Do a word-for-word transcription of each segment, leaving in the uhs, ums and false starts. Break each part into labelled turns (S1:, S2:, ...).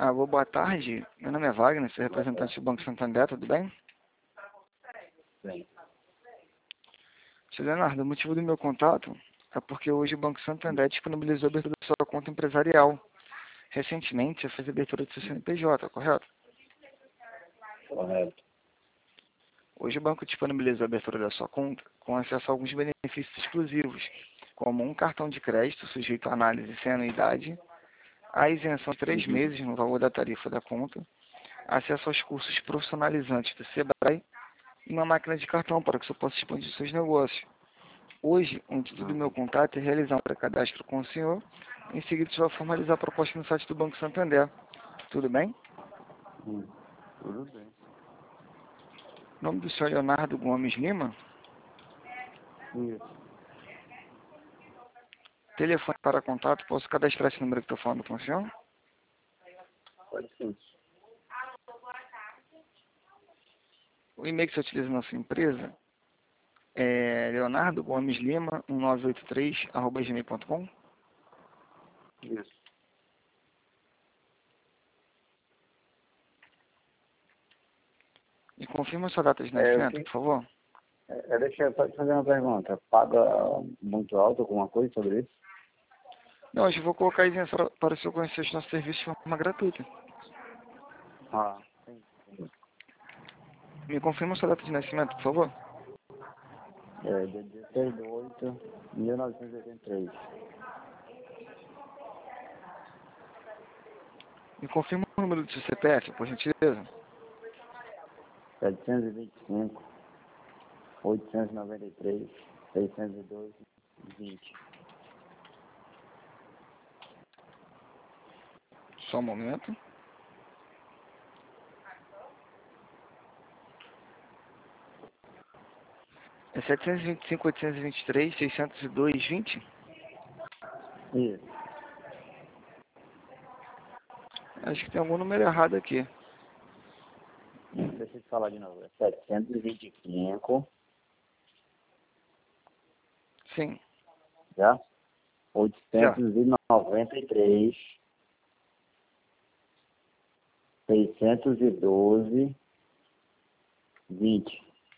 S1: Alô, boa tarde. Meu nome é Wagner, sou representante do Banco Santander, tudo bem?
S2: Bem.
S1: Seu Leonardo, o motivo do meu contato é porque hoje o Banco Santander disponibilizou a abertura da sua conta empresarial. Recentemente, você fez a abertura do seu C N P J, correto?
S2: Correto.
S1: Hoje o banco disponibilizou a abertura da sua conta com acesso a alguns benefícios exclusivos, como um cartão de crédito sujeito à análise sem anuidade, a isenção de três
S2: Uhum.
S1: meses no valor da tarifa da conta, acesso aos cursos profissionalizantes do Sebrae e uma máquina de cartão para que você possa expandir seus negócios. Hoje, o intuito do meu contato é realizar um pré-cadastro com o senhor. Em seguida, você vai formalizar a proposta no site do Banco Santander. Tudo bem?
S2: Hum. Tudo bem.
S1: O nome do senhor é Leonardo Gomes Lima.
S2: Isso.
S1: Telefone para contato. Posso cadastrar esse número que estou falando com o senhor?
S2: Pode sim.
S1: O e-mail que você utiliza na sua empresa é leonardo gomes lima um nove oito três arroba gmail ponto com.
S2: Isso.
S1: E confirma a sua data de
S2: É, o
S1: nascimento,
S2: que,
S1: por favor.
S2: é, deixa eu só te fazer uma pergunta. Paga muito alto alguma coisa sobre isso?
S1: Não, hoje eu vou colocar a isenção para para o senhor conhecer os nossos serviços de forma gratuita.
S2: Ah, sim.
S1: Me confirma a sua data de nascimento, por favor.
S2: É, de dezesseis de oito de mil novecentos e oitenta e três.
S1: Me confirma o número do seu C P F, por gentileza.
S2: setecentos e vinte e cinco, oitocentos e noventa e três, seiscentos e doze, vinte.
S1: Só um momento. É setecentos e vinte e cinco, oitocentos e vinte e três, seiscentos e dois, vinte?
S2: Isso.
S1: Acho que tem algum número errado aqui.
S2: Deixa eu te falar de novo. É setecentos e vinte e cinco,
S1: Sim,
S2: já?
S1: já.
S2: oitocentos e noventa e três, seiscentos e doze, vinte.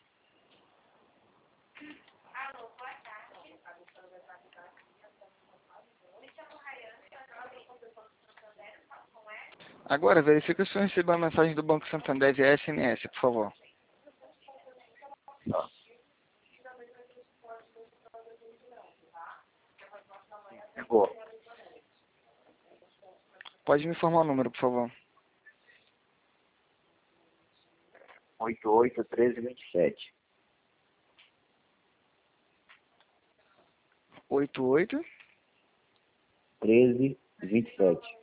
S1: Agora, verifica se eu recebi a mensagem do Banco Santander via S M S, por favor.
S2: Tá. Chegou.
S1: Pode me informar o número, por favor.
S2: oito oito, treze, vinte e sete.
S1: oito oito.
S2: treze, vinte e sete.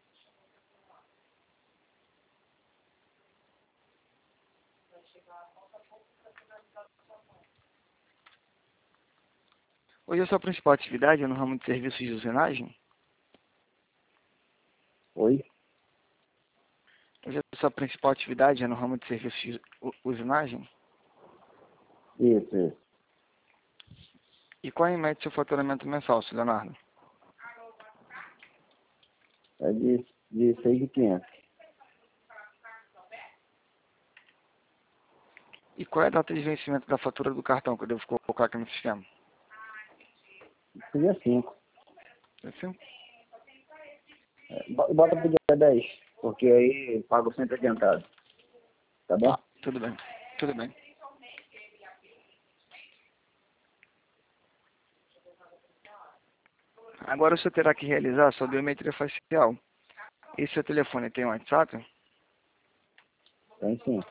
S1: Hoje a sua principal atividade é no ramo de serviços de usinagem?
S2: Oi?
S1: Hoje a sua principal atividade é no ramo de serviços de u- usinagem?
S2: Isso, isso.
S1: E qual é em média seu faturamento mensal, seu Leonardo?
S2: É de, de seis mil e quinhentos.
S1: E qual é a data de vencimento da fatura do cartão que eu devo colocar aqui no sistema?
S2: Dia cinco.
S1: Assim?
S2: É, bo- bota pro dia dez, porque aí pago sempre adiantado. Tá bom?
S1: Tá, tudo bem. Tudo bem. Agora você terá que realizar a sua biometria facial. Esse seu telefone tem WhatsApp?
S2: Tem sim.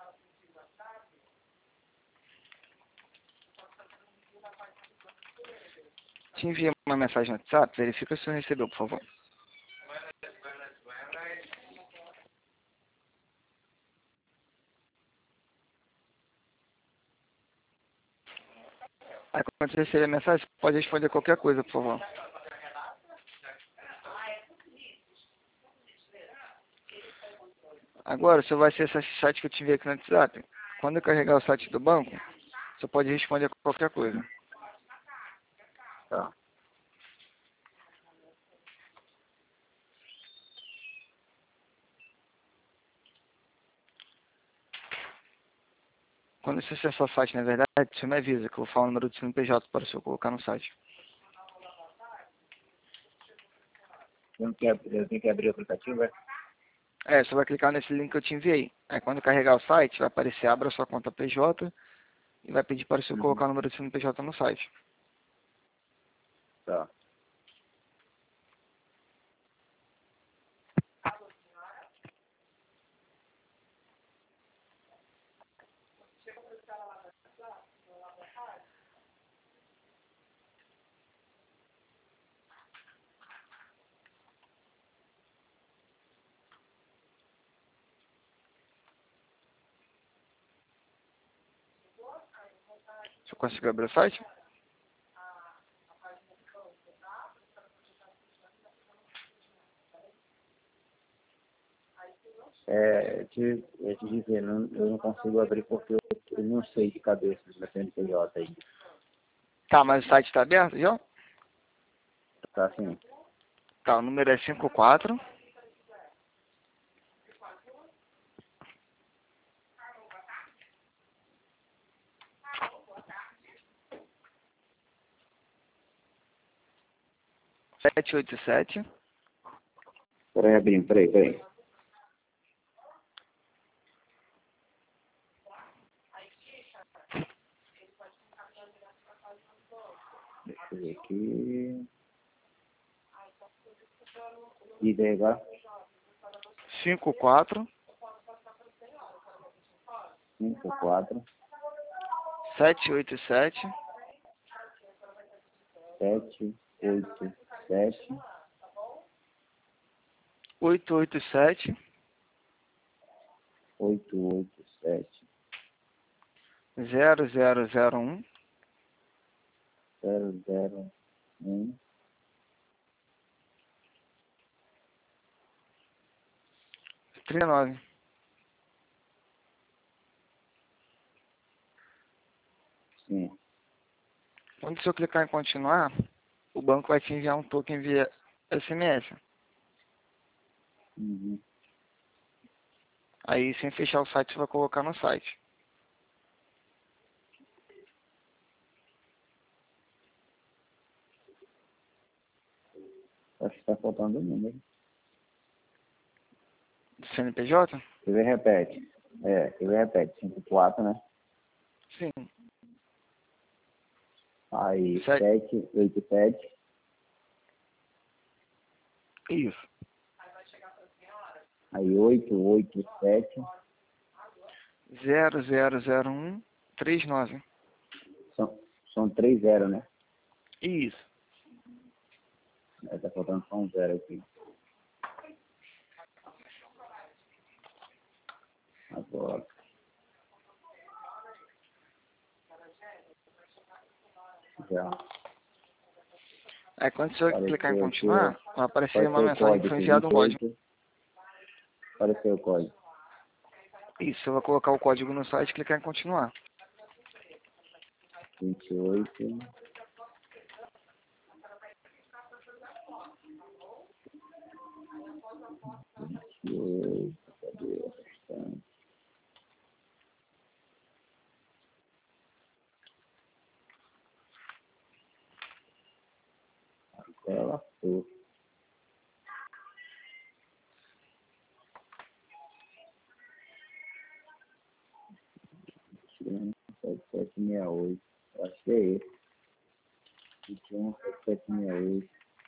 S1: Te enviei uma mensagem no WhatsApp, verifica se você recebeu, por favor. Aí quando você receber a mensagem, você pode responder qualquer coisa, por favor. Agora você vai acessar esse site que eu te enviei aqui no WhatsApp. Quando eu carregar o site do banco, você pode responder qualquer coisa.
S2: Tá.
S1: Quando você acessar o site, na verdade, você me avisa que eu vou falar o número do C N P J para você colocar no site.
S2: Eu não quero, eu tenho que abrir o aplicativo, é?
S1: É, você vai clicar nesse link que eu te enviei. Aí quando carregar o site, vai aparecer abra sua conta P J e vai pedir para você
S2: Uhum.
S1: colocar o número do C N P J no site.
S2: Tá.
S1: Você conseguiu abrir o site?
S2: É, te, eu te dizer, não, eu não consigo abrir porque eu, eu não sei de cabeça da C N P J aí.
S1: Tá, mas o site está aberto já?
S2: Tá assim,
S1: Tá, o número é cinco quatro sete oito sete
S2: peraí, abrindo, peraí, peraí. Deixa eu ver aqui. E daí agora?
S1: cinco quatro
S2: cinco, quatro,
S1: sete oito sete
S2: sete, oito, sete,
S1: oito oito sete
S2: oito, oito, sete,
S1: zero zero zero um
S2: zero, zero, um,
S1: trinta e nove.
S2: sim.
S1: Quando você clicar em continuar, o banco vai te enviar um token via S M S.
S2: Uhum.
S1: Aí, sem fechar o site, você vai colocar no site.
S2: Acho que tá faltando o número.
S1: Do C N P J?
S2: Quer ver, repete. É, quer ver, repete. cinco, quatro, né?
S1: Sim.
S2: Aí,
S1: Sete.
S2: sete, oito, sete,
S1: Isso.
S2: aí, oito, oito, sete,
S1: zero zero zero um três nove.
S2: são, são três zero, né?
S1: Isso.
S2: Aí tá faltando só um zero aqui. Agora. Já
S1: Aí, quando você clicar em
S2: apareceu aqui,
S1: continuar, vai aparecer uma
S2: apareceu o
S1: mensagem que foi
S2: código
S1: enviado um código.
S2: vinte e oito. Apareceu o código.
S1: Isso, você vai colocar o código no site e clicar em continuar.
S2: vinte e oito. vinte e oito. Cadê o restante? Agora ela foi. vinte e um, sete sete seis oito. Acho que é esse. vinte e um, sete sete seis oito.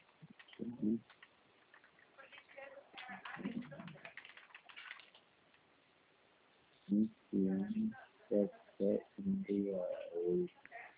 S2: vinte e um, sete sete seis oito.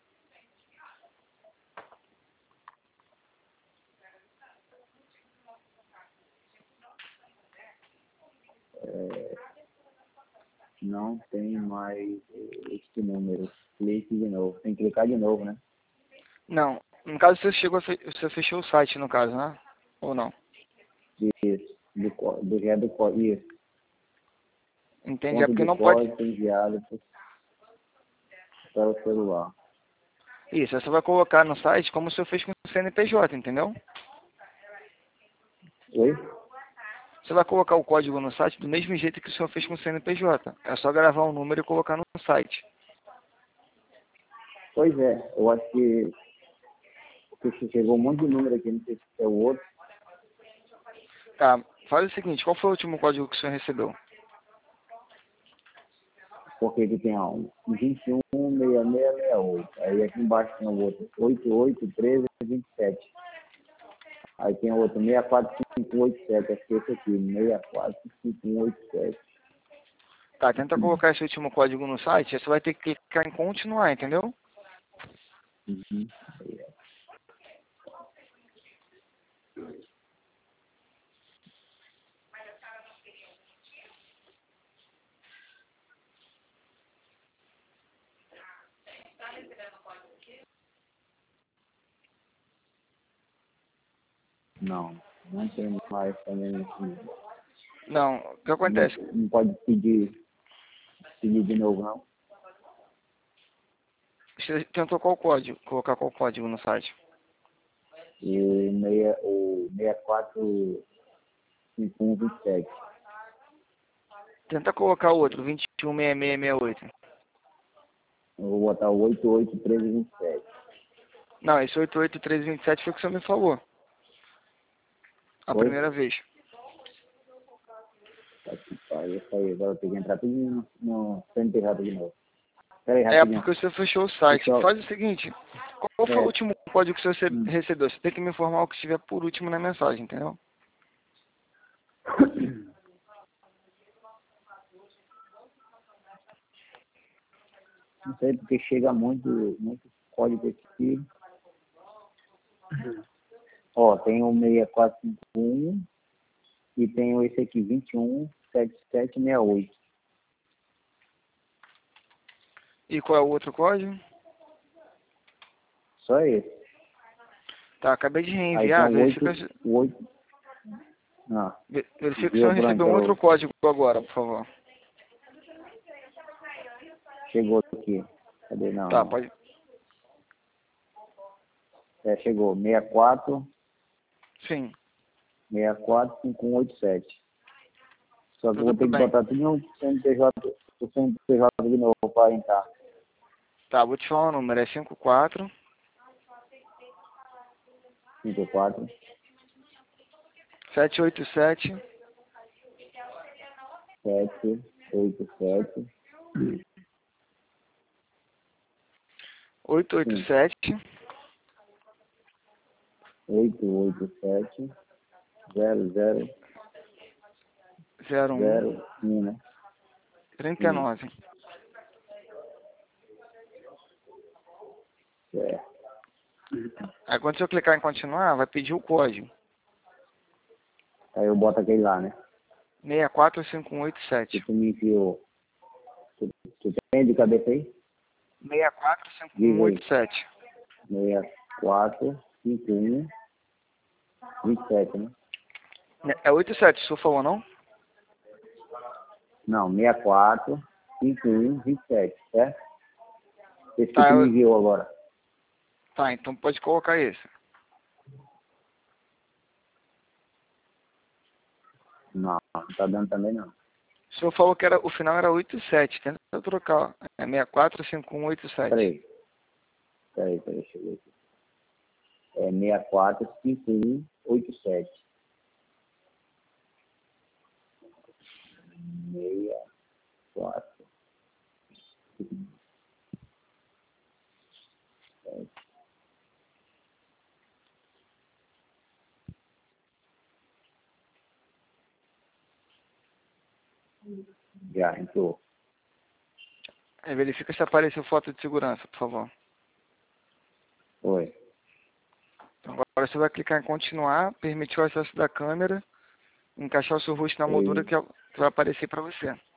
S2: É, não tem mais este número. Clique de novo. Tem que clicar de novo, né?
S1: Não. No caso, você chegou a fe... você fechou o site, no caso, né? Ou não?
S2: Isso. Do, có- do, é do código. Isso.
S1: Entendi. É
S2: Ponto
S1: porque
S2: de
S1: não pode...
S2: código enviado para o celular.
S1: Isso, você vai colocar no site como você fez com o C N P J, entendeu?
S2: Oi?
S1: Você vai colocar o código no site do mesmo jeito que o senhor fez com o C N P J. É só gravar o número e colocar no site.
S2: Pois é, eu acho que, que chegou um monte de número aqui, não sei se é o outro.
S1: Tá, faz o seguinte, qual foi o último código que o senhor recebeu?
S2: Porque aqui tem ó, um vinte e um, seis seis seis oito. Aí aqui embaixo tem o outro, oito oito um três vinte e sete. Aí tem o outro, seis quatro cinco oito sete. Acho que é esse aqui, seis quatro cinco oito sete.
S1: Tá, tenta colocar esse último código no site, aí você vai ter que clicar em continuar, entendeu?
S2: Uhum. Aí, ó. Não, não tem mais também assim.
S1: Não, o que
S2: Não,
S1: acontece?
S2: não pode pedir, pedir de novo, não.
S1: Você tentou qual código? Colocar qual código no site?
S2: E meia, o seis quatro cinco um vinte e sete.
S1: Tenta colocar o outro, vinte e um seis seis seis oito.
S2: Eu vou botar o oito oito um três vinte e sete.
S1: Não, esse oito oito três vinte e sete foi o que você me falou. A
S2: Foi?
S1: primeira vez.
S2: Tá que pariu, isso aí. Agora eu tenho que entrar tudo no, no C N P J de novo. Pera aí,
S1: É
S2: rapidinho.
S1: porque você fechou o site.
S2: Pessoal,
S1: Faz o seguinte, qual foi o
S2: é,
S1: último código que você
S2: hum.
S1: recebeu? Você tem que me informar o que estiver por último na mensagem, entendeu?
S2: Não sei porque chega muito, muito código aqui. Ó, tem o seis quatro cinco um e tem esse aqui, vinte e um setenta e sete sessenta e oito.
S1: E qual é o outro código?
S2: Só esse.
S1: Tá, acabei de
S2: Aí tem
S1: reenviar,
S2: o oito,
S1: verifica, se-
S2: o oito. Ah,
S1: ve- verifica se
S2: viu,
S1: eu recebeu
S2: Branca?
S1: um outro código agora, por favor.
S2: Chegou aqui. Cadê? Não,
S1: Tá,
S2: não.
S1: pode.
S2: É, chegou. seis quatro
S1: Sim,
S2: seis quatro cinco um oito sete. Só que eu vou
S1: tudo
S2: ter que
S1: bem.
S2: botar tudo no C N P J, o C N P J de novo para entrar.
S1: Tá, vou te falar o número, é cinco quatro
S2: cinco quatro
S1: sete oito sete
S2: sete oito sete.
S1: oito oito
S2: Sim.
S1: sete
S2: oito oito sete zero zero
S1: zero um
S2: zero um, né?
S1: trinta e
S2: Um.
S1: nove.
S2: Certo.
S1: Aí quando você clicar em continuar, vai pedir o código.
S2: Aí eu boto aquele lá, né?
S1: seis quatro cinco um oito
S2: Que
S1: sete.
S2: tu me enviou. Tu, tu tem de cabeça aí?
S1: seis quatro cinco
S2: Diz
S1: um
S2: aí.
S1: oito sete.
S2: seis quatro cinco um vinte e sete, né?
S1: É oito sete, o senhor falou não?
S2: Não, seis quatro cinco um vinte e sete, certo? Esse que
S1: Tá,
S2: tu me
S1: eu...
S2: enviou agora.
S1: tá, então pode colocar esse.
S2: Não, não tá dando também não.
S1: O senhor falou que era, o final era oito sete, tenta trocar. É seis quatro cinco um oito sete.
S2: Peraí. Peraí, peraí, deixa eu ver aqui. É seis quatro cinco um oito sete. seis quatro sete. Já entrou.
S1: Aí verifica se apareceu foto de segurança, por favor.
S2: Foi.
S1: Então, agora você vai clicar em continuar, permitir o acesso da câmera, encaixar o seu rosto na moldura
S2: Foi.
S1: que é o que vai aparecer para você.